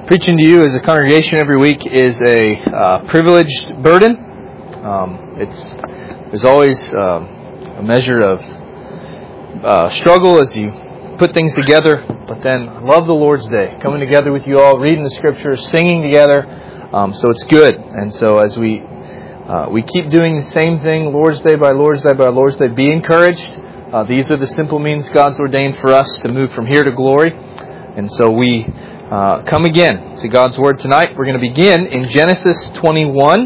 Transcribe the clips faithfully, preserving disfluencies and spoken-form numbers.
Preaching to you as a congregation every week is a uh, privileged burden. Um, it's there's always um, a measure of uh, struggle as you put things together. But then I love the Lord's Day, coming together with you all, reading the Scriptures, singing together. Um, so it's good. And so as we uh, we keep doing the same thing, Lord's Day by Lord's Day by Lord's Day, be encouraged. Uh, these are the simple means God's ordained for us to move from here to glory. And so we uh, come again to God's Word tonight. We're going to begin in Genesis twenty-one.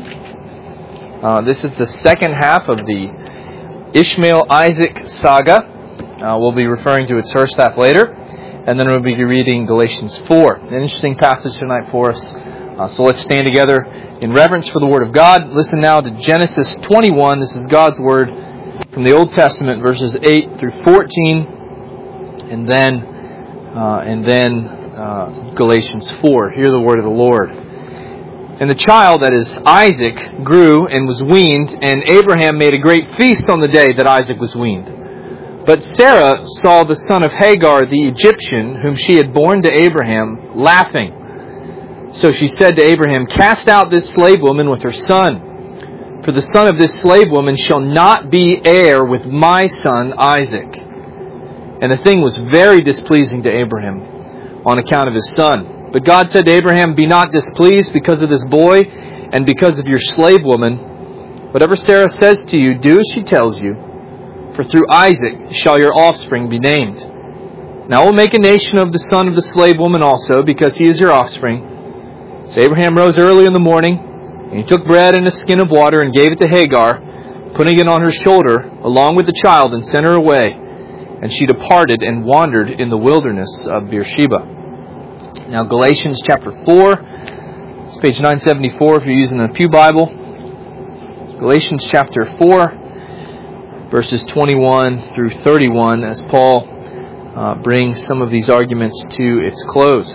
Uh, this is the second half of the Ishmael-Isaac saga. Uh, we'll be referring to its first half later. And then we'll be reading Galatians four. An interesting passage tonight for us. Uh, so let's stand together in reverence for the Word of God. Listen now to Genesis twenty-one. This is God's Word from the Old Testament, verses eight through fourteen. And then... Uh, and then uh, Galatians four. Hear the word of the Lord. And the child, that is Isaac, grew and was weaned, and Abraham made a great feast on the day that Isaac was weaned. But Sarah saw the son of Hagar the Egyptian, whom she had borne to Abraham, laughing. So she said to Abraham, "Cast out this slave woman with her son, for the son of this slave woman shall not be heir with my son Isaac." And the thing was very displeasing to Abraham on account of his son. But God said to Abraham, "Be not displeased because of this boy and because of your slave woman. Whatever Sarah says to you, do as she tells you. For through Isaac shall your offspring be named. Now I will make a nation of the son of the slave woman also, because he is your offspring." So Abraham rose early in the morning, and he took bread and a skin of water and gave it to Hagar, putting it on her shoulder along with the child, and sent her away. And she departed and wandered in the wilderness of Beersheba. Now Galatians chapter four. It's page nine seventy-four if you're using the Pew Bible. Galatians chapter four, verses twenty-one through thirty-one, as Paul uh, brings some of these arguments to its close.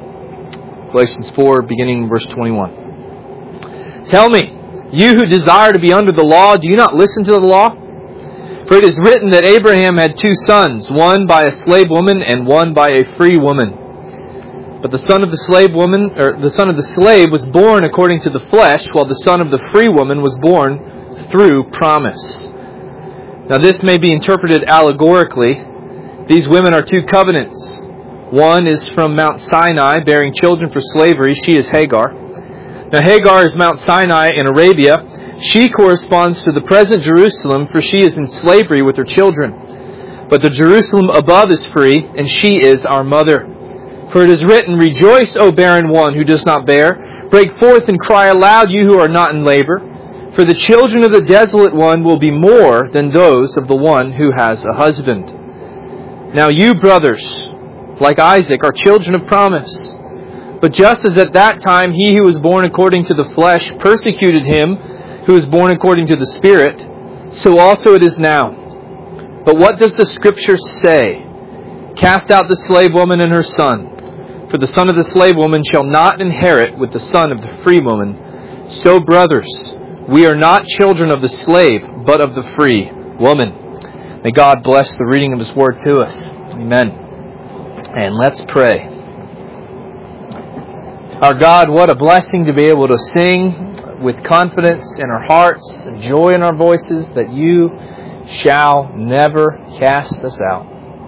Galatians four, beginning verse twenty-one. "Tell me, you who desire to be under the law, do you not listen to the law? For it is written that Abraham had two sons, one by a slave woman and one by a free woman. But the son of the slave woman, or the son of the slave, was born according to the flesh, while the son of the free woman was born through promise. Now this may be interpreted allegorically. These women are two covenants. One is from Mount Sinai, bearing children for slavery. She is Hagar. Now Hagar is Mount Sinai in Arabia. She corresponds to the present Jerusalem, for she is in slavery with her children. But the Jerusalem above is free, and she is our mother. For it is written, 'Rejoice, O barren one who does not bear. Break forth and cry aloud, you who are not in labor. For the children of the desolate one will be more than those of the one who has a husband.' Now you, brothers, like Isaac, are children of promise. But just as at that time he who was born according to the flesh persecuted him who is born according to the Spirit, so also it is now. But what does the Scripture say? 'Cast out the slave woman and her son, for the son of the slave woman shall not inherit with the son of the free woman. So, brothers, we are not children of the slave, but of the free woman.'" May God bless the reading of His Word to us. Amen. And let's pray. Our God, what a blessing to be able to sing with confidence in our hearts and joy in our voices that you shall never cast us out.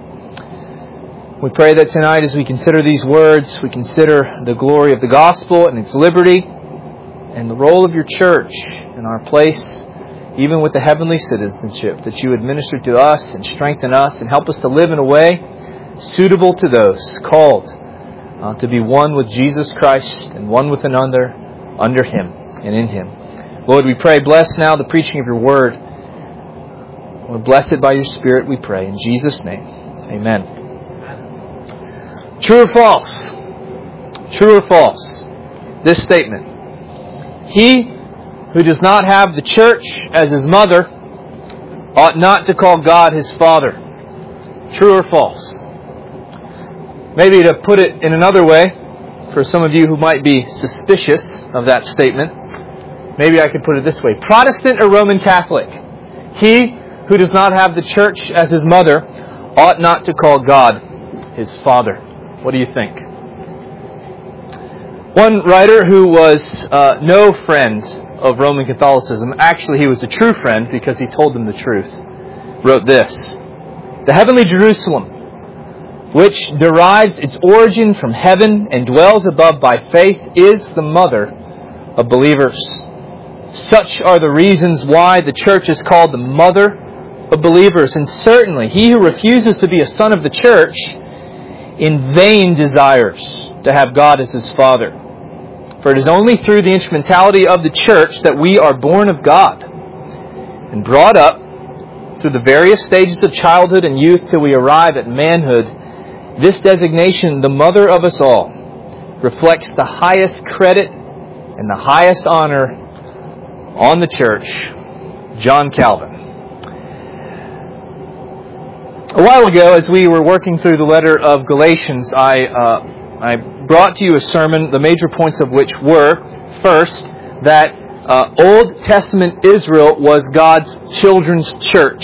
We pray that tonight as we consider these words, we consider the glory of the gospel and its liberty and the role of your church in our place, even with the heavenly citizenship, that you would minister to us and strengthen us and help us to live in a way suitable to those called uh, to be one with Jesus Christ and one with another under Him and in Him. Lord, we pray, bless now the preaching of your word. Lord, bless it by your Spirit, we pray. In Jesus' name, amen. True or false? True or false? This statement. He who does not have the church as his mother ought not to call God his father. True or false? Maybe to put it in another way, for some of you who might be suspicious of that statement, maybe I could put it this way. Protestant or Roman Catholic? He who does not have the church as his mother ought not to call God his father. What do you think? One writer who was uh, no friend of Roman Catholicism, actually he was a true friend because he told them the truth, wrote this: "The heavenly Jerusalem, which derives its origin from heaven and dwells above by faith, is the mother of believers. Such are the reasons why the church is called the mother of believers. And certainly he who refuses to be a son of the church in vain desires to have God as his father. For it is only through the instrumentality of the church that we are born of God and brought up through the various stages of childhood and youth till we arrive at manhood. This designation, the mother of us all, reflects the highest credit and the highest honor on the church, John Calvin." A while ago, as we were working through the letter of Galatians, I uh, I brought to you a sermon, the major points of which were, first, that uh, Old Testament Israel was God's children's church,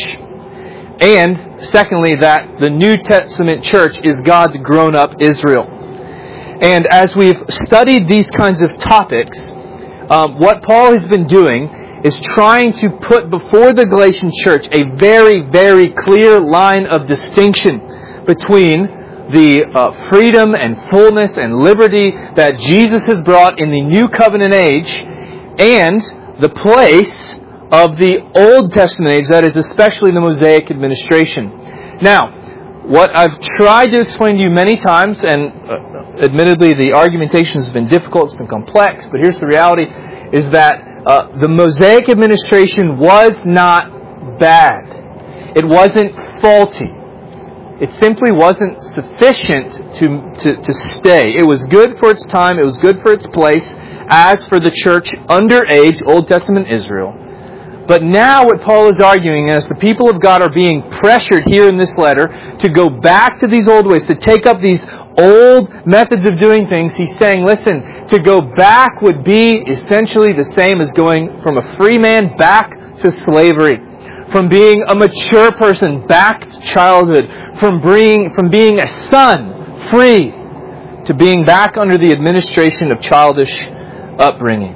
and secondly, that the New Testament church is God's grown-up Israel. And as we've studied these kinds of topics, um, what Paul has been doing is trying to put before the Galatian church a very, very clear line of distinction between the uh, freedom and fullness and liberty that Jesus has brought in the New Covenant age and the place of the Old Testament age, that is especially the Mosaic administration. Now, what I've tried to explain to you many times, and uh, admittedly the argumentation has been difficult, it's been complex, but here's the reality, is that Uh, the Mosaic administration was not bad. It wasn't faulty. It simply wasn't sufficient to, to, to stay. It was good for its time. It was good for its place as for the church under age, Old Testament Israel. But now what Paul is arguing is the people of God are being pressured here in this letter to go back to these old ways, to take up these old methods of doing things. He's saying, listen, to go back would be essentially the same as going from a free man back to slavery, from being a mature person back to childhood, from being, from being a son, free, to being back under the administration of childish upbringing.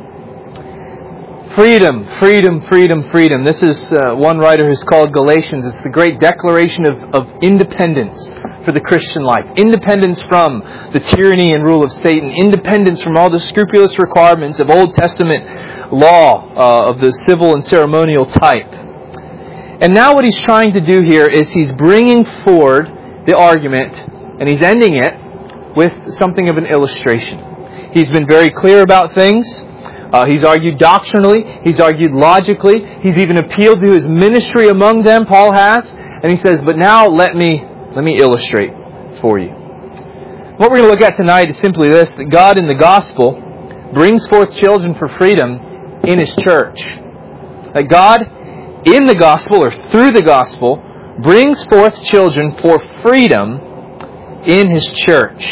Freedom, freedom, freedom, freedom. This is uh, one writer who's called Galatians. It's the great declaration of, of independence for the Christian life. Independence from the tyranny and rule of Satan. Independence from all the scrupulous requirements of Old Testament law uh, of the civil and ceremonial type. And now what he's trying to do here is he's bringing forward the argument and he's ending it with something of an illustration. He's been very clear about things. Uh, he's argued doctrinally. He's argued logically. He's even appealed to his ministry among them, Paul has. And he says, but now let me let me illustrate for you. What we're going to look at tonight is simply this, that God in the gospel brings forth children for freedom in His church. That God in the gospel, or through the gospel, brings forth children for freedom in His church.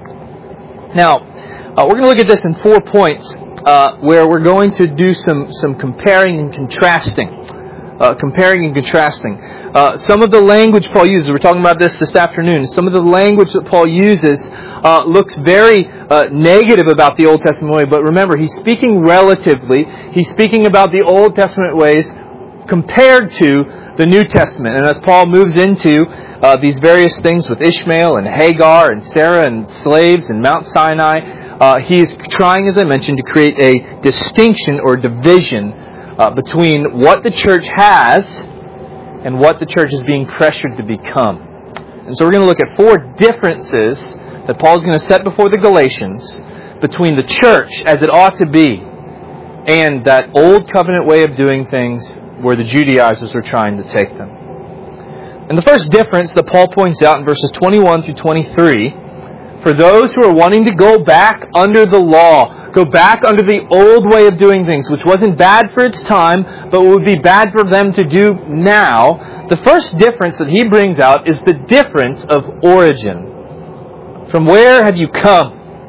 Now, uh, we're going to look at this in four points. Uh, where we're going to do some, some comparing and contrasting. Uh, comparing and contrasting. Uh, some of the language Paul uses, we're talking about this this afternoon, some of the language that Paul uses uh, looks very uh, negative about the Old Testament way, but remember, he's speaking relatively. He's speaking about the Old Testament ways compared to the New Testament. And as Paul moves into uh, these various things with Ishmael and Hagar and Sarah and slaves and Mount Sinai, Uh, he is trying, as I mentioned, to create a distinction or division uh, between what the church has and what the church is being pressured to become. And so we're going to look at four differences that Paul is going to set before the Galatians between the church as it ought to be and that old covenant way of doing things where the Judaizers are trying to take them. And the first difference that Paul points out in verses twenty-one through twenty-three, for those who are wanting to go back under the law, go back under the old way of doing things, which wasn't bad for its time, but would be bad for them to do now, the first difference that he brings out is the difference of origin. From where have you come?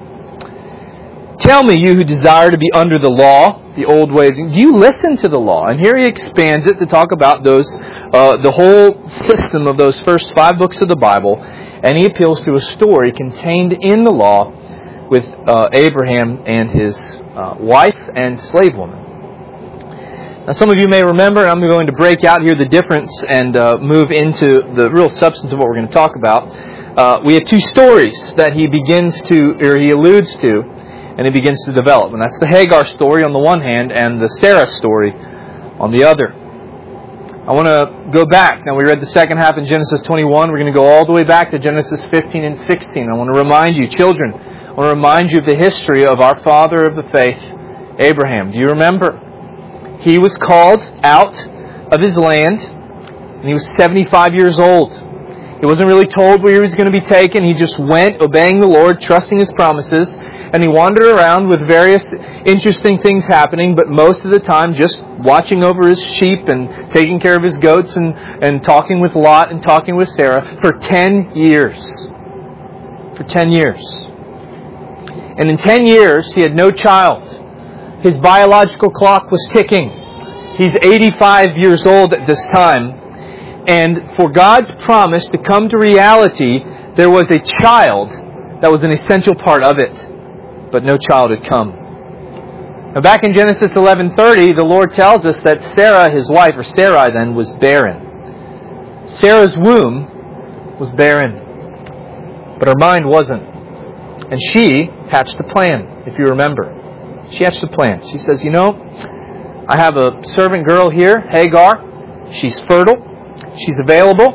Tell me, you who desire to be under the law, the old way of doing, do you listen to the law? And here he expands it to talk about those, uh, the whole system of those first five books of the Bible. And he appeals to a story contained in the law with uh, Abraham and his uh, wife and slave woman. Now, some of you may remember, I'm going to break out here the difference and uh, move into the real substance of what we're going to talk about. Uh, we have two stories that he begins to, or he alludes to, and he begins to develop. And that's the Hagar story on the one hand and the Sarah story on the other. I want to go back. Now, we read the second half in Genesis twenty-one. We're going to go all the way back to Genesis fifteen and sixteen. I want to remind you, children, I want to remind you of the history of our father of the faith, Abraham. Do you remember? He was called out of his land, and he was seventy-five years old. He wasn't really told where he was going to be taken. He just went, obeying the Lord, trusting His promises, and he wandered around with various interesting things happening, but most of the time just watching over his sheep and taking care of his goats and, and talking with Lot and talking with Sarah for ten years. For ten years. And in ten years, he had no child. His biological clock was ticking. He's eighty-five years old at this time. And for God's promise to come to reality, there was a child that was an essential part of it. But no child had come. Now back in Genesis eleven thirty, the Lord tells us that Sarah, his wife, or Sarai then, was barren. Sarah's womb was barren. But her mind wasn't. And she hatched a plan, if you remember. She hatched a plan. She says, you know, I have a servant girl here, Hagar. She's fertile. She's available.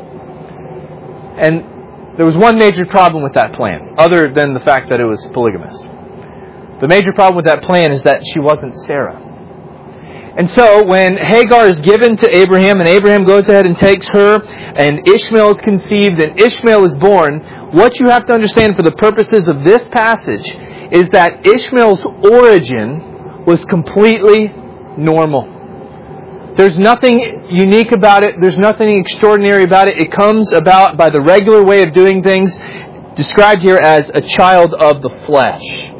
And there was one major problem with that plan, other than the fact that it was polygamous. The major problem with that plan is that she wasn't Sarah. And so when Hagar is given to Abraham, and Abraham goes ahead and takes her, and Ishmael is conceived, and Ishmael is born, what you have to understand for the purposes of this passage is that Ishmael's origin was completely normal. There's nothing unique about it. There's nothing extraordinary about it. It comes about by the regular way of doing things, described here as a child of the flesh.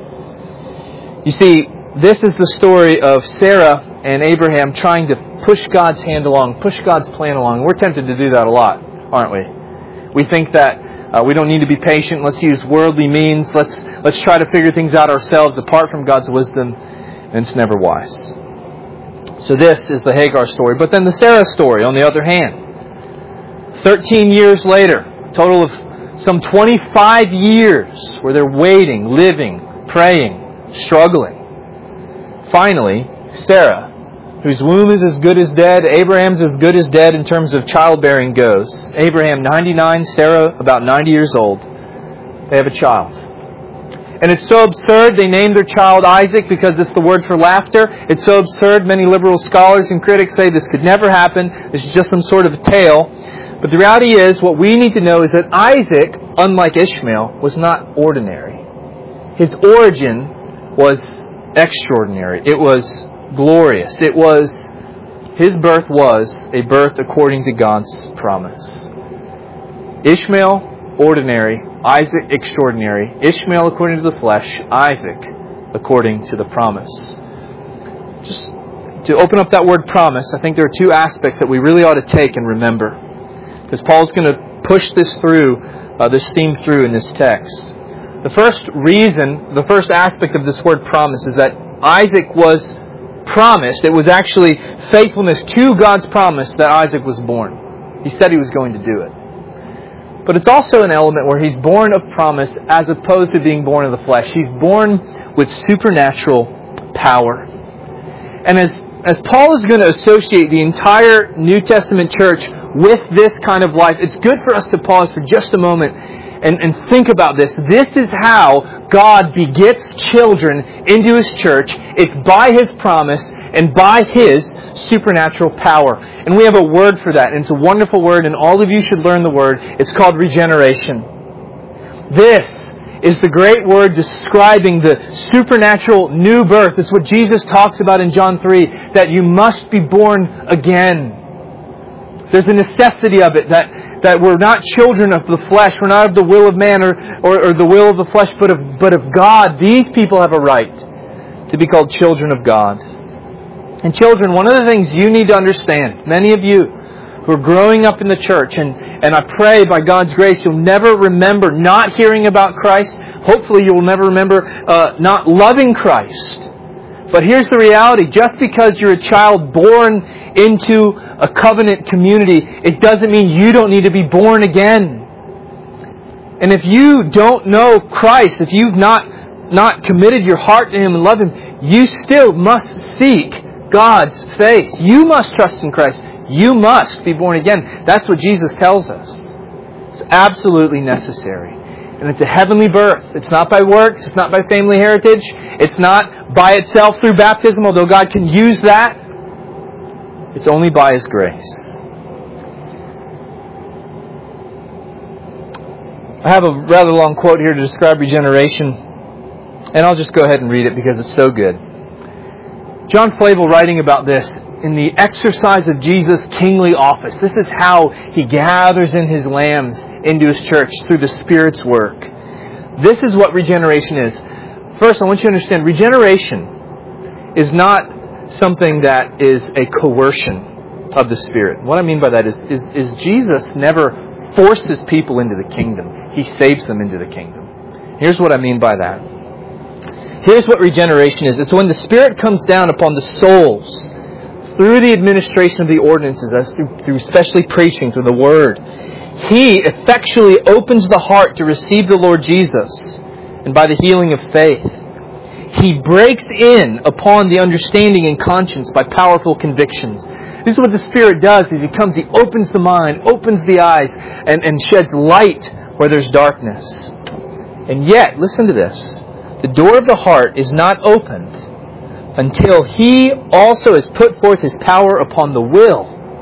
You see, this is the story of Sarah and Abraham trying to push God's hand along, push God's plan along. We're tempted to do that a lot, aren't we? We think that uh, we don't need to be patient. Let's use worldly means. Let's let's try to figure things out ourselves apart from God's wisdom, and it's never wise. So this is the Hagar story. But then the Sarah story, on the other hand. Thirteen years later, a total of some twenty-five years where they're waiting, living, praying, struggling. Finally, Sarah, whose womb is as good as dead, Abraham's as good as dead in terms of childbearing goes. Abraham ninety-nine, Sarah about ninety years old. They have a child. And it's so absurd, they named their child Isaac because it's the word for laughter. It's so absurd, many liberal scholars and critics say this could never happen. This is just some sort of a tale. But the reality is, what we need to know is that Isaac, unlike Ishmael, was not ordinary. His origin was extraordinary. It was glorious. It was, his birth was a birth according to God's promise. Ishmael, ordinary. Isaac, extraordinary. Ishmael, according to the flesh. Isaac, according to the promise. Just to open up that word promise, I think there are two aspects that we really ought to take and remember. Because Paul's going to push this through, uh, this theme through in this text. The first reason, the first aspect of this word promise is that Isaac was promised. It was actually faithfulness to God's promise that Isaac was born. He said he was going to do it. But it's also an element where he's born of promise as opposed to being born of the flesh. He's born with supernatural power. And as, as Paul is going to associate the entire New Testament church with this kind of life, it's good for us to pause for just a moment and, and think about this. This is how God begets children into His church. It's by His promise and by His supernatural power. And we have a word for that. And it's a wonderful word, and all of you should learn the word. It's called regeneration. This is the great word describing the supernatural new birth. It's what Jesus talks about in John three, that you must be born again. There's a necessity of it, that, that we're not children of the flesh. We're not of the will of man or, or, or the will of the flesh, but of, but of God. These people have a right to be called children of God. And children, one of the things you need to understand, many of you who are growing up in the church, and, and I pray by God's grace you'll never remember not hearing about Christ. Hopefully you'll never remember uh, not loving Christ. But here's the reality. Just because you're a child born into a covenant community, it doesn't mean you don't need to be born again. And if you don't know Christ, if you've not, not committed your heart to Him and love Him, you still must seek God's face. You must trust in Christ. You must be born again. That's what Jesus tells us. It's absolutely necessary. And it's a heavenly birth. It's not by works. It's not by family heritage. It's not by itself through baptism, although God can use that. It's only by His grace. I have a rather long quote here to describe regeneration, and I'll just go ahead and read it because it's so good. John Flavel, writing about this, in the exercise of Jesus' kingly office, this is how He gathers in His lambs into His church through the Spirit's work. This is what regeneration is. First, I want you to understand, regeneration is not something that is a coercion of the Spirit. What I mean by that is, is, is Jesus never forces people into the kingdom. He saves them into the kingdom. Here's what I mean by that. Here's what regeneration is. It's when the Spirit comes down upon the souls through the administration of the ordinances, as through, through especially preaching, through the Word. He effectually opens the heart to receive the Lord Jesus, and by the healing of faith, He breaks in upon the understanding and conscience by powerful convictions. This is what the Spirit does. He comes, He opens the mind, opens the eyes, and, and sheds light where there's darkness. And yet, listen to this, the door of the heart is not opened until He also has put forth His power upon the will,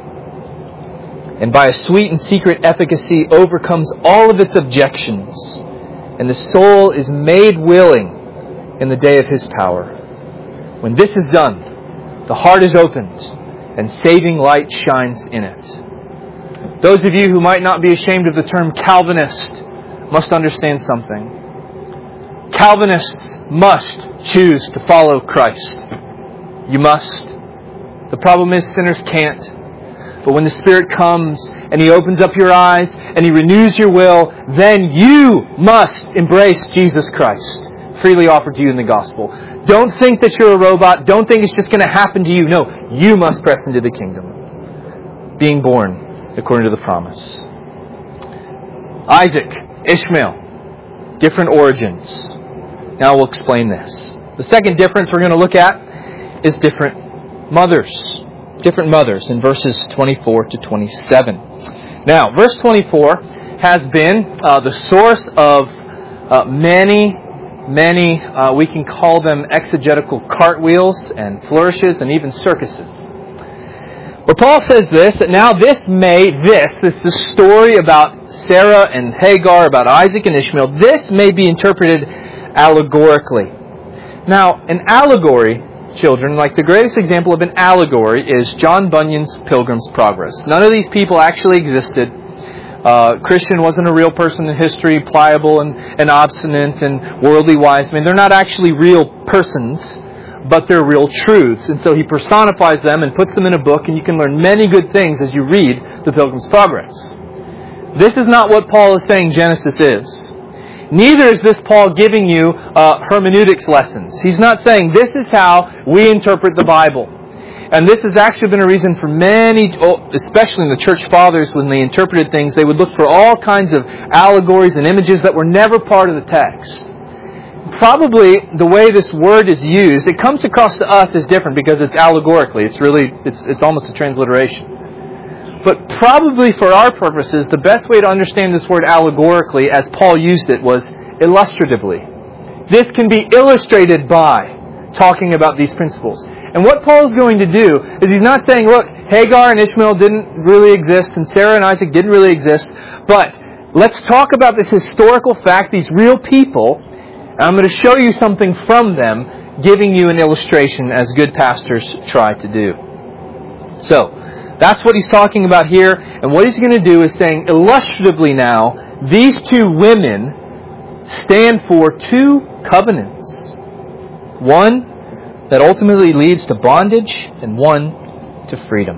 and by a sweet and secret efficacy overcomes all of its objections, and the soul is made willing in the day of His power. When this is done, the heart is opened, and saving light shines in it. Those of you who might not be ashamed of the term Calvinist must understand something. Calvinists must choose to follow Christ. You must. The problem is sinners can't. But when the Spirit comes and He opens up your eyes and He renews your will, then you must embrace Jesus Christ, freely offered to you in the gospel. Don't think that you're a robot. Don't think it's just going to happen to you. No, you must press into the kingdom, being born according to the promise. Isaac, Ishmael, different origins. Now we'll explain this. The second difference we're going to look at is different mothers. Different mothers in verses twenty-four to twenty-seven. Now, verse twenty-four has been uh, the source of uh, many, many, uh, we can call them exegetical cartwheels and flourishes and even circuses. But Paul says this, that now this may, this, this is the story about Sarah and Hagar, about Isaac and Ishmael, this may be interpreted allegorically. Now, an allegory, children, like the greatest example of an allegory is John Bunyan's Pilgrim's Progress. None of these people actually existed. Uh, Christian wasn't a real person in history, pliable and, and obstinate and worldly wise. I mean, they're not actually real persons, but they're real truths. And so he personifies them and puts them in a book, and you can learn many good things as you read the Pilgrim's Progress. This is not what Paul is saying Genesis is. Neither is this Paul giving you uh, hermeneutics lessons. He's not saying this is how we interpret the Bible. And this has actually been a reason for many, especially in the church fathers, when they interpreted things, they would look for all kinds of allegories and images that were never part of the text. Probably the way this word is used, it comes across to us as different because it's allegorically. It's really, it's, it's almost a transliteration. But probably for our purposes, the best way to understand this word allegorically, as Paul used it, was illustratively. This can be illustrated by talking about these principles. And what Paul's going to do is he's not saying, look, Hagar and Ishmael didn't really exist and Sarah and Isaac didn't really exist, but let's talk about this historical fact, these real people, and I'm going to show you something from them, giving you an illustration as good pastors try to do. So, that's what he's talking about here. And what he's going to do is saying, illustratively now, these two women stand for two covenants. One that ultimately leads to bondage, and one to freedom.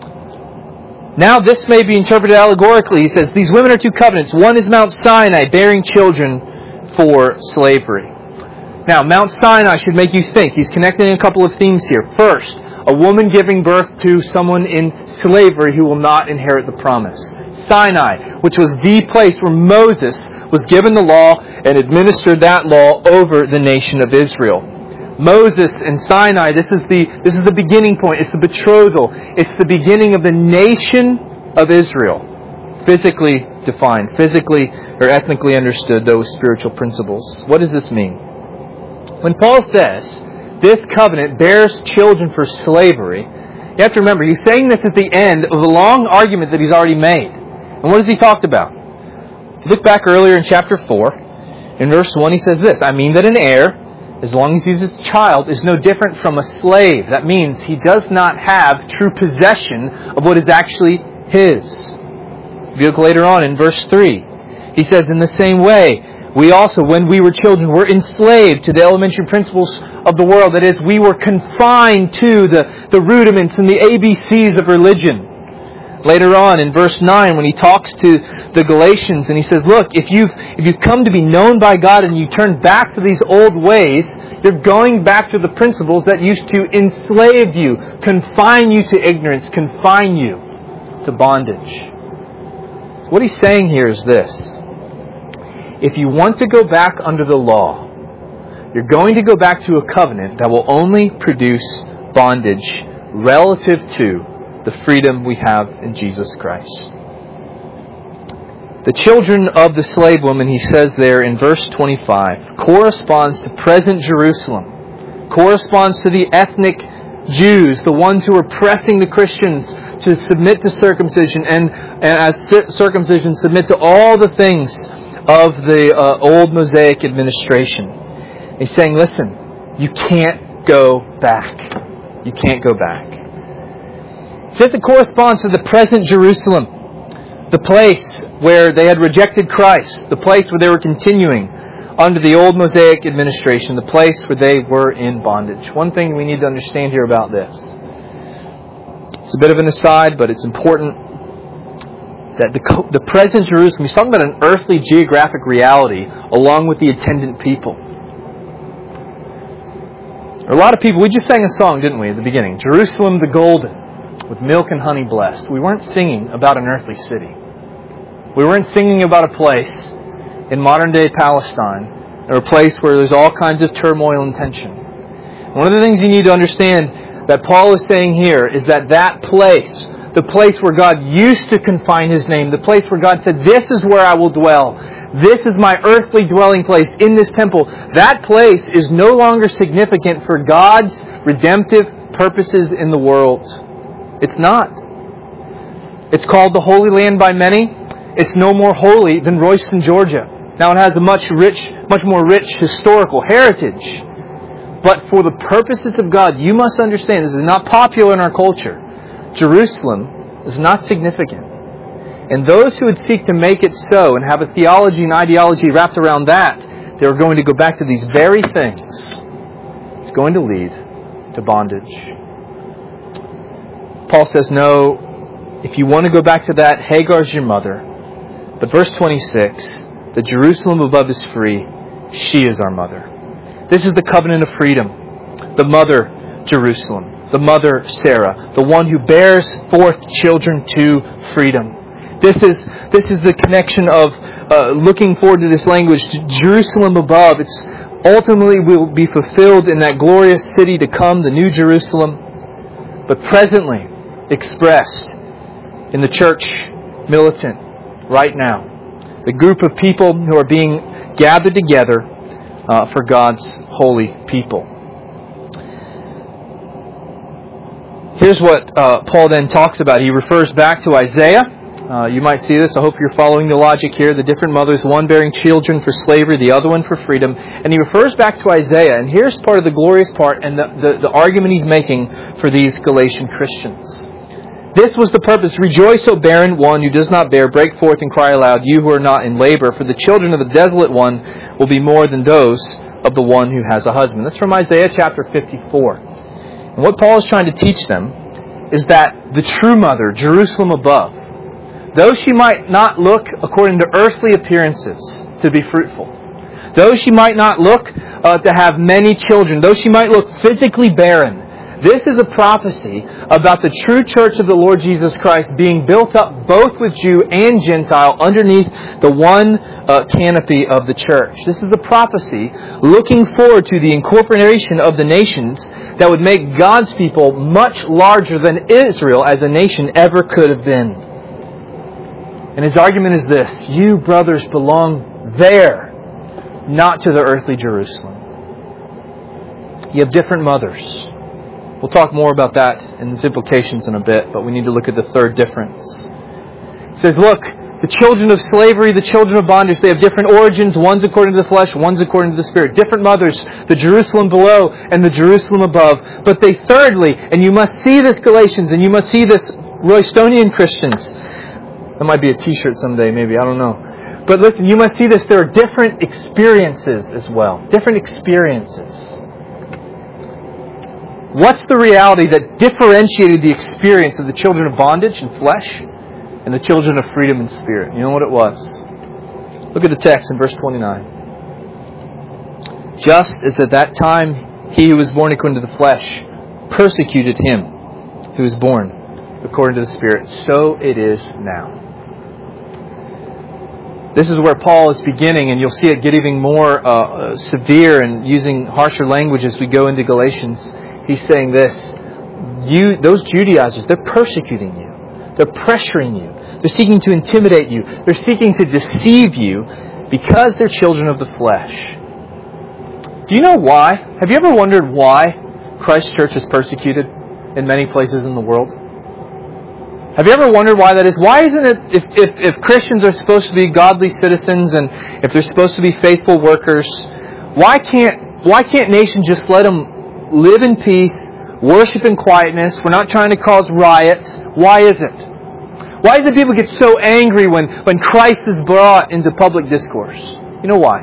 Now this may be interpreted allegorically. He says, these women are two covenants. One is Mount Sinai, bearing children for slavery. Now, Mount Sinai should make you think. He's connecting a couple of themes here. First, a woman giving birth to someone in slavery who will not inherit the promise. Sinai, which was the place where Moses was given the law and administered that law over the nation of Israel. Moses and Sinai, this is the this is the beginning point. It's the betrothal. It's the beginning of the nation of Israel. Physically defined, physically or ethnically understood, those spiritual principles. What does this mean? When Paul says this covenant bears children for slavery, you have to remember, he's saying this at the end of a long argument that he's already made. And what has he talked about? If you look back earlier in chapter four, in verse one, he says this, I mean that an heir, as long as he's a child, is no different from a slave. That means he does not have true possession of what is actually his. If you look later on in verse three, he says, in the same way, we also, when we were children, were enslaved to the elementary principles of the world. That is, we were confined to the, the rudiments and the A B Cs of religion. Later on in verse nine, when he talks to the Galatians and he says, look, if you've, if you've come to be known by God and you turn back to these old ways, you're going back to the principles that used to enslave you, confine you to ignorance, confine you to bondage. What he's saying here is this. If you want to go back under the law, you're going to go back to a covenant that will only produce bondage relative to the freedom we have in Jesus Christ. The children of the slave woman, he says there in verse twenty-five, corresponds to present Jerusalem, corresponds to the ethnic Jews, the ones who are pressing the Christians to submit to circumcision and, and as circumcision submit to all the things of the uh, old Mosaic administration. He's saying, listen, you can't go back. You can't go back. It says it corresponds to the present Jerusalem, the place where they had rejected Christ, the place where they were continuing under the old Mosaic administration, the place where they were in bondage. One thing we need to understand here about this. It's a bit of an aside, but it's important that the, the present Jerusalem, he's talking about an earthly geographic reality along with the attendant people. A lot of people, we just sang a song, didn't we, at the beginning? Jerusalem the Golden, with milk and honey blessed. We weren't singing about an earthly city. We weren't singing about a place in modern-day Palestine, or a place where there's all kinds of turmoil and tension. One of the things you need to understand that Paul is saying here is that that place, the place where God used to confine His name, the place where God said, this is where I will dwell, this is my earthly dwelling place in this temple, that place is no longer significant for God's redemptive purposes in the world. It's not. It's called the Holy Land by many. It's no more holy than Royston, Georgia. Now it has a much rich, much more rich historical heritage. But for the purposes of God, you must understand, this is not popular in our culture. Jerusalem is not significant. And those who would seek to make it so and have a theology and ideology wrapped around that, they are going to go back to these very things. It's going to lead to bondage. Paul says, no, if you want to go back to that, Hagar's your mother. But verse twenty-six, the Jerusalem above is free. She is our mother. This is the covenant of freedom. The mother, Jerusalem. The mother, Sarah. The one who bears forth children to freedom. This is this is the connection of uh, looking forward to this language. To Jerusalem above. It's ultimately will be fulfilled in that glorious city to come, the New Jerusalem. But presently expressed in the church militant right now. The group of people who are being gathered together uh, for God's holy people. Here's what uh, Paul then talks about. He refers back to Isaiah. Uh, you might see this. I hope you're following the logic here. The different mothers, one bearing children for slavery, the other one for freedom. And he refers back to Isaiah. And here's part of the glorious part and the, the, the argument he's making for these Galatian Christians. This was the purpose. Rejoice, O barren one who does not bear. Break forth and cry aloud, you who are not in labor. For the children of the desolate one will be more than those of the one who has a husband. That's from Isaiah chapter fifty-four. And what Paul is trying to teach them is that the true mother, Jerusalem above, though she might not look according to earthly appearances to be fruitful, Though she might not look uh, to have many children, though she might look physically barren, this is a prophecy about the true church of the Lord Jesus Christ being built up both with Jew and Gentile underneath the one uh, canopy of the church. This is a prophecy looking forward to the incorporation of the nations that would make God's people much larger than Israel as a nation ever could have been. And his argument is this: you, brothers, belong there, not to the earthly Jerusalem. You have different mothers. We'll talk more about that and its implications in a bit, but we need to look at the third difference. It says, look, the children of slavery, the children of bondage, they have different origins. One's according to the flesh, one's according to the Spirit. Different mothers, the Jerusalem below and the Jerusalem above. But they thirdly, and you must see this, Galatians, and you must see this, Roystonian Christians. That might be a t-shirt someday, maybe, I don't know. But listen, you must see this, there are different experiences as well. Different experiences. What's the reality that differentiated the experience of the children of bondage and flesh and the children of freedom and spirit? You know what it was? Look at the text in verse twenty-nine. Just as at that time he who was born according to the flesh persecuted him who was born according to the Spirit, so it is now. This is where Paul is beginning, and you'll see it get even more uh, severe and using harsher language as we go into Galatians. He's saying this: you, those Judaizers, they're persecuting you. They're pressuring you. They're seeking to intimidate you. They're seeking to deceive you because they're children of the flesh. Do you know why? Have you ever wondered why Christ's church is persecuted in many places in the world? Have you ever wondered why that is? Why isn't it, if, if, if Christians are supposed to be godly citizens and if they're supposed to be faithful workers, why can't, why can't nations just let them live in peace, worship in quietness? We're not trying to cause riots. Why is it? Why is it people get so angry when, when Christ is brought into public discourse? You know why?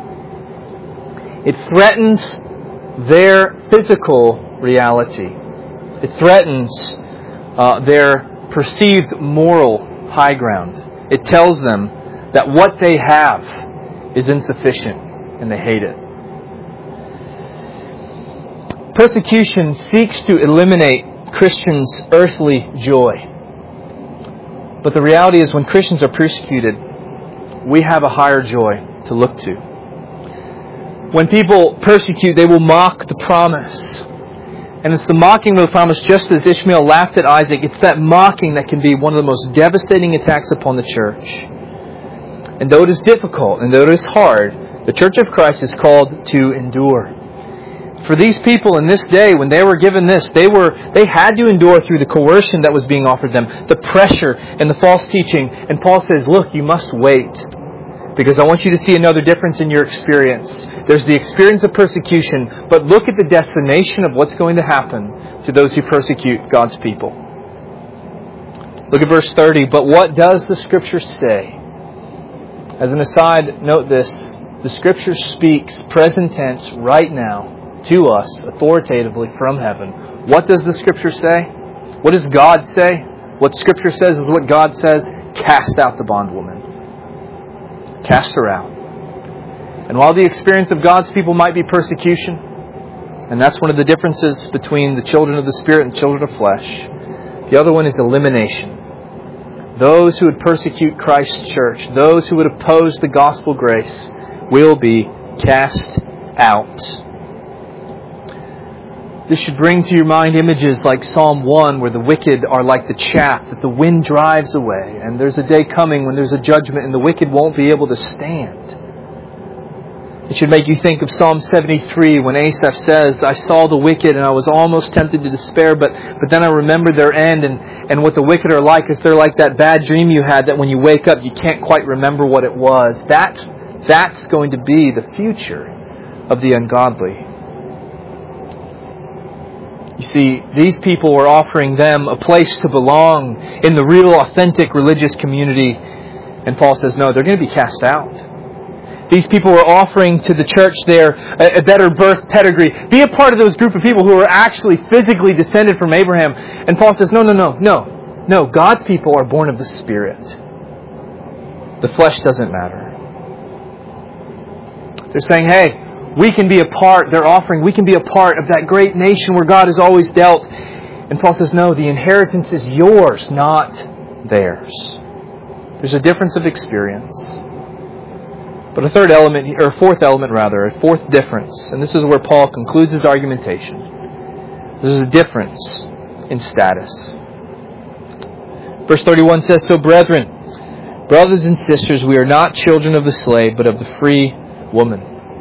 It threatens their physical reality. It threatens uh, their perceived moral high ground. It tells them that what they have is insufficient and they hate it. Persecution seeks to eliminate Christians' earthly joy. But the reality is, when Christians are persecuted, we have a higher joy to look to. When people persecute, they will mock the promise. And it's the mocking of the promise, just as Ishmael laughed at Isaac. It's that mocking that can be one of the most devastating attacks upon the church. And though it is difficult, and though it is hard, the Church of Christ is called to endure. For these people in this day, when they were given this, they were they had to endure through the coercion that was being offered them, the pressure and the false teaching. And Paul says, look, you must wait, because I want you to see another difference in your experience. There's the experience of persecution, but look at the destination of what's going to happen to those who persecute God's people. Look at verse thirty. But what does the Scripture say? As an aside, note this. The Scripture speaks present tense right now to us authoritatively from heaven. What does the Scripture say? What does God say? What Scripture says is what God says. Cast out the bondwoman. Cast her out. And while the experience of God's people might be persecution, and that's one of the differences between the children of the Spirit and the children of flesh, the other one is elimination. Those who would persecute Christ's church, those who would oppose the gospel grace, will be cast out. This should bring to your mind images like Psalm one, where the wicked are like the chaff that the wind drives away. And there's a day coming when there's a judgment and the wicked won't be able to stand. It should make you think of Psalm seventy-three, when Asaph says, I saw the wicked and I was almost tempted to despair, but, but then I remembered their end. And, and what the wicked are like is they're like that bad dream you had that when you wake up you can't quite remember what it was. That's, that's going to be the future of the ungodly. You see, these people were offering them a place to belong in the real, authentic religious community. And Paul says, no, they're going to be cast out. These people were offering to the church there a better birth pedigree. Be a part of those group of people who are actually physically descended from Abraham. And Paul says, no, no, no, no. No, God's people are born of the Spirit. The flesh doesn't matter. They're saying, hey, we can be a part, they're offering, we can be a part of that great nation where God has always dealt. And Paul says, no, the inheritance is yours, not theirs. There's a difference of experience. But a third element, or a fourth element rather, a fourth difference, and this is where Paul concludes his argumentation. There's a difference in status. Verse thirty-one says, so brethren, brothers and sisters, we are not children of the slave, but of the free woman.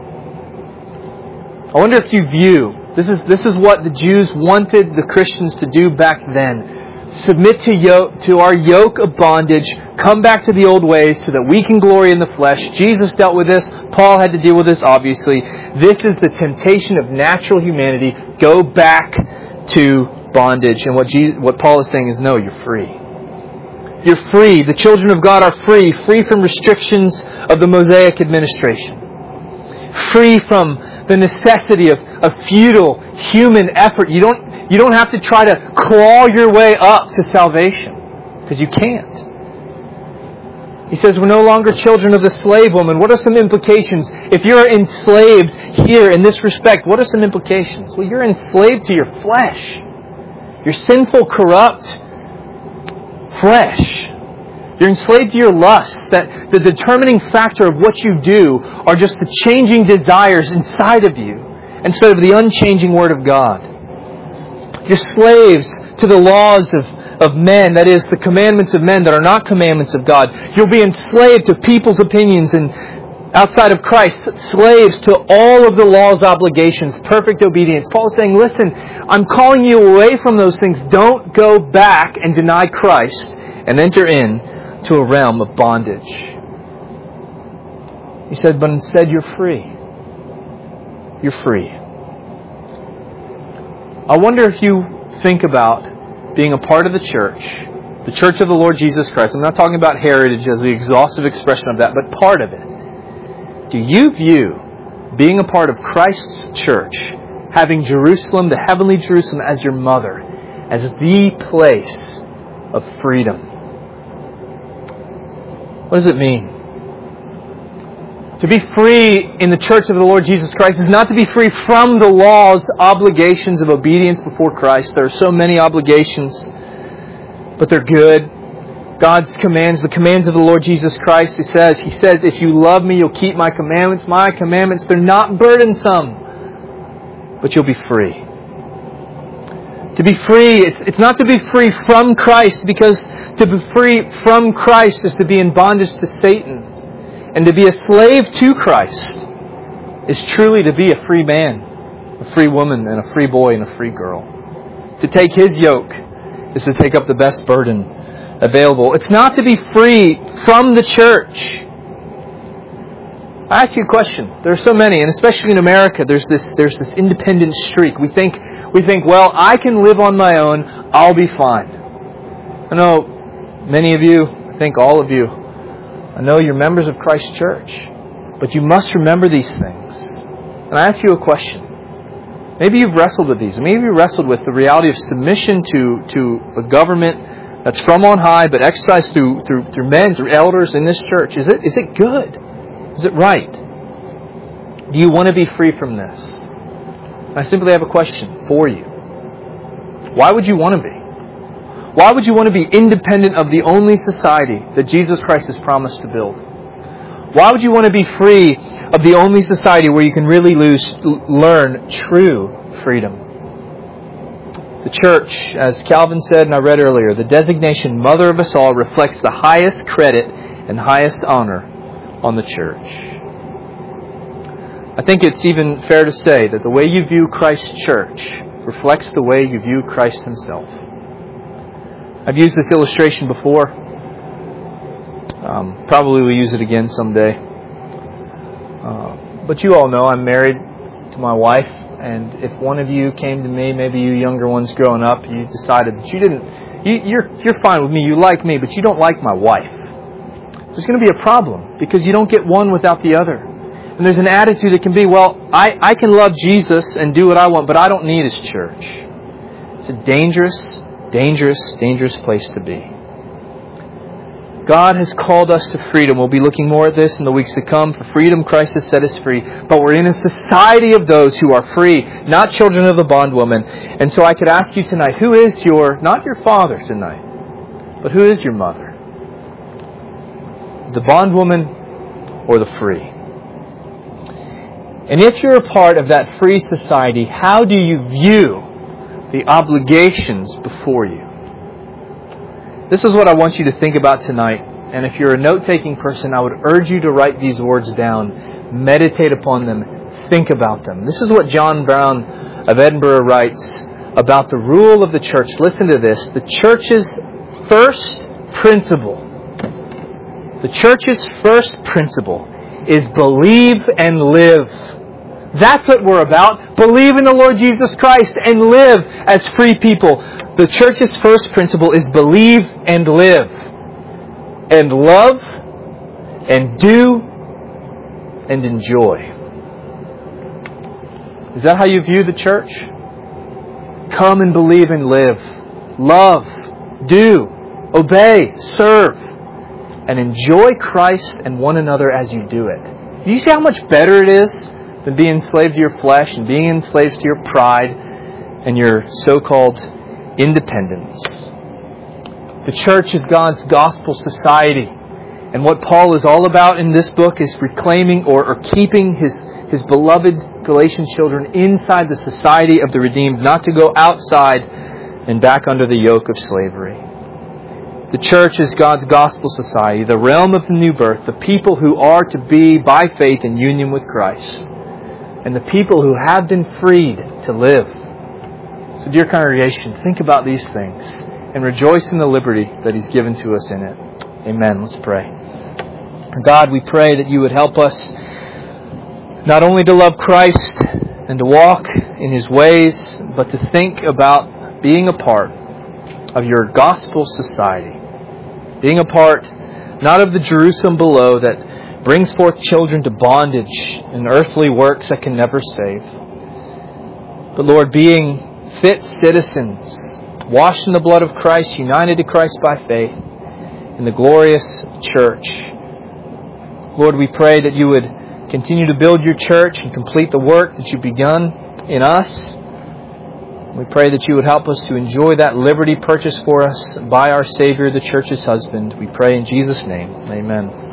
I wonder if you view, this is this is what the Jews wanted the Christians to do back then. Submit to yoke, to our yoke of bondage, come back to the old ways so that we can glory in the flesh. Jesus dealt with this. Paul had to deal with this, obviously. This is the temptation of natural humanity. Go back to bondage. And what Jesus, what Paul is saying is, no, you're free. You're free. The children of God are free. Free from restrictions of the Mosaic administration. Free from the necessity of, of futile human effort. You don't you don't have to try to claw your way up to salvation, because you can't. He says we're no longer children of the slave woman. What are some implications? If you're enslaved here in this respect, what are some implications? Well, you're enslaved to your flesh. Your sinful, corrupt flesh. You're enslaved to your lusts, that the determining factor of what you do are just the changing desires inside of you, instead of the unchanging Word of God. You're slaves to the laws of, of men, that is, the commandments of men that are not commandments of God. You'll be enslaved to people's opinions and outside of Christ, slaves to all of the law's obligations, perfect obedience. Paul is saying, listen, I'm calling you away from those things. Don't go back and deny Christ and enter in to a realm of bondage. He said, but instead you're free. You're free. I wonder if you think about being a part of the church, the church of the Lord Jesus Christ. I'm not talking about heritage as the exhaustive expression of that, but part of it. Do you view being a part of Christ's church, having Jerusalem, the heavenly Jerusalem, as your mother, as the place of freedom? What does it mean? To be free in the church of the Lord Jesus Christ is not to be free from the law's obligations of obedience before Christ. There are so many obligations, but they're good. God's commands, the commands of the Lord Jesus Christ, He says, He says, if you love me, you'll keep my commandments. My commandments, they're not burdensome, but you'll be free. To be free, it's, it's not to be free from Christ, because to be free from Christ is to be in bondage to Satan. And to be a slave to Christ is truly to be a free man, a free woman, and a free boy, and a free girl. To take His yoke is to take up the best burden available. It's not to be free from the church. I ask you a question. There are so many, and especially in America, there's this there's this independent streak. We think we think, well, I can live on my own. I'll be fine. I know many of you, I think all of you, I know you're members of Christ's church, but you must remember these things. And I ask you a question. Maybe you've wrestled with these. Maybe you've wrestled with the reality of submission to, to a government that's from on high, but exercised through, through, through men, through elders in this church. Is it, is it good? Is it right? Do you want to be free from this? I simply have a question for you. Why would you want to be? Why would you want to be independent of the only society that Jesus Christ has promised to build? Why would you want to be free of the only society where you can really lose, learn true freedom? The church, as Calvin said and I read earlier, the designation mother of us all reflects the highest credit and highest honor on the church. I think it's even fair to say that the way you view Christ's church reflects the way you view Christ Himself. I've used this illustration before. Um, probably we'll use it again someday. Uh, but you all know I'm married to my wife, and if one of you came to me, maybe you younger ones growing up, you decided that you didn't, you, you're you're fine with me, you like me, but you don't like my wife. There's going to be a problem, because you don't get one without the other. And there's an attitude that can be, well, I, I can love Jesus and do what I want, but I don't need His church. It's a dangerous Dangerous, dangerous place to be. God has called us to freedom. We'll be looking more at this in the weeks to come. For freedom, Christ has set us free. But we're in a society of those who are free, not children of the bondwoman. And so I could ask you tonight, who is your, not your father tonight, but who is your mother? The bondwoman or the free? And if you're a part of that free society, how do you view the obligations before you? This is what I want you to think about tonight. And if you're a note-taking person, I would urge you to write these words down, meditate upon them, think about them. This is what John Brown of Edinburgh writes about the rule of the church. Listen to this. The church's first principle, the church's first principle is believe and live. That's what we're about. Believe in the Lord Jesus Christ and live as free people. The church's first principle is believe and live. And love and do and enjoy. Is that how you view the church? Come and believe and live. Love, do, obey, serve, and enjoy Christ and one another as you do it. Do you see how much better it is than being enslaved to your flesh and being enslaved to your pride and your so-called independence? The church is God's gospel society. And what Paul is all about in this book is reclaiming or, or keeping his, his beloved Galatian children inside the society of the redeemed, not to go outside and back under the yoke of slavery. The church is God's gospel society, the realm of the new birth, the people who are to be by faith in union with Christ, and the people who have been freed to live. So dear congregation, think about these things and rejoice in the liberty that He's given to us in it. Amen. Let's pray. God, we pray that You would help us not only to love Christ and to walk in His ways, but to think about being a part of Your gospel society. Being a part not of the Jerusalem below that brings forth children to bondage and earthly works that can never save. But Lord, being fit citizens, washed in the blood of Christ, united to Christ by faith, in the glorious church. Lord, we pray that You would continue to build Your church and complete the work that You've begun in us. We pray that You would help us to enjoy that liberty purchased for us by our Savior, the church's husband. We pray in Jesus' name. Amen.